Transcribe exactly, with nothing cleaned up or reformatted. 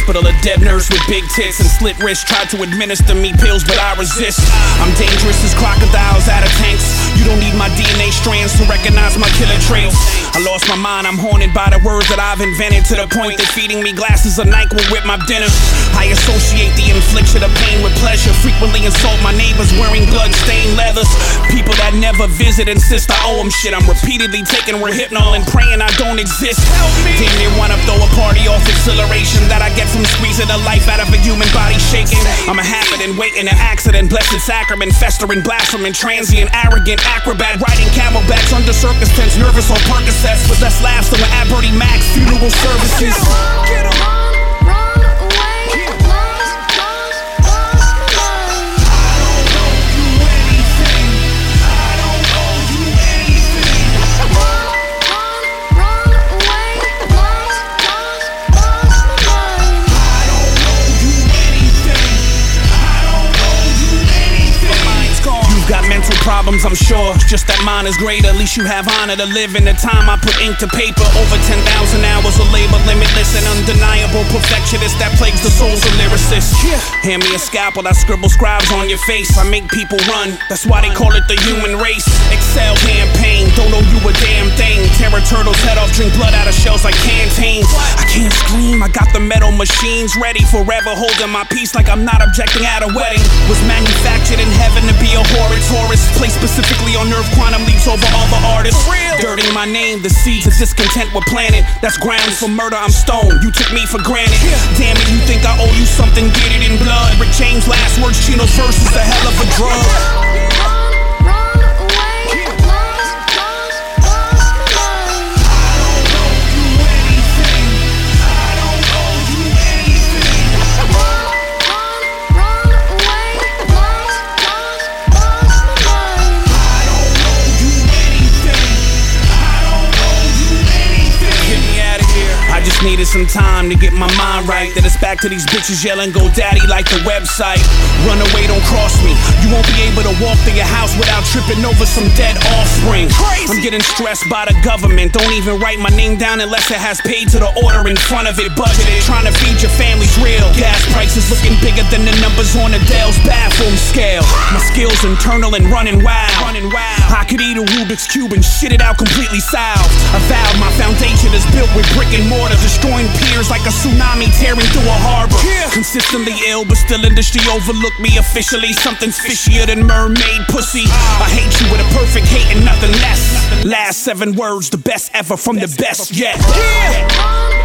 hospital, a dead nurse with big tits and slit wrists tried to administer me pills, but I resist. I'm dangerous as crocodiles out of tanks. You don't need my D N A strands to recognize my killer traits. I lost my mind, I'm haunted by the words that I've invented, to the point that feeding me glasses of NyQuil with my dinner. I associate the infliction of pain with pleasure, frequently insult my neighbors wearing blood-stained leathers. People that never visit insist I owe them shit. I'm repeatedly taking Rohypnol and praying I don't exist. Help me! Damn near wanna throw a party off exhilaration that I get from squeezing the life out of a human body shaking. I'm a habit and waiting an accident, blessed sacrament, festering, blaspheming, transient, arrogant, acrobat, riding camelbacks under circus tents, nervous on Percocets with less laughs than at Bertie Mac's funeral services. Get 'em. Problems, I'm sure, just that mine is greater. At least you have honor to live in the time I put ink to paper. Over ten thousand hours of labor, limitless and undeniable perfectionist that plagues the souls of lyricists. Hand me a scalpel, I scribble scribes on your face. I make people run, that's why they call it the human race. Excel campaign, don't owe you a damn thing. Terror turtles head off, drink blood out of shells like canteens. I can't scream, I got the metal machines ready, forever holding my peace like I'm not objecting at a wedding. Was manufactured in heaven to be a horrid tourist, placed specifically on Earth, quantum leaps over all the artists. Dirty my name, the seeds of discontent were planted. That's grounds for murder, I'm stoned. You took me for granted. Damn it, you think I owe you something, get it in blood. Rick James' last words, Chino's verse is a hell of a drug. Needed some time to get my mind right. Then it's back to these bitches yelling, go daddy, like the website. Run away, don't cross me. You won't be able to walk through your house without tripping over some dead offspring. Crazy. I'm getting stressed by the government. Don't even write my name down unless it has paid to the order in front of it. Budgeted, trying to feed your family's real. Gas prices looking bigger than the numbers on Adele's bathroom scale. My skills internal and running wild. Running wild. I could eat a Rubik's Cube and shit it out completely solved. I vowed my foundation is built with brick and mortar, destroying piers like a tsunami tearing through a harbor. Yeah. Consistently ill, but still industry overlook me officially. Something's fishier than mermaid pussy. I hate you with a perfect hate and nothing less. Last seven words, the best ever from the best yet. Yeah.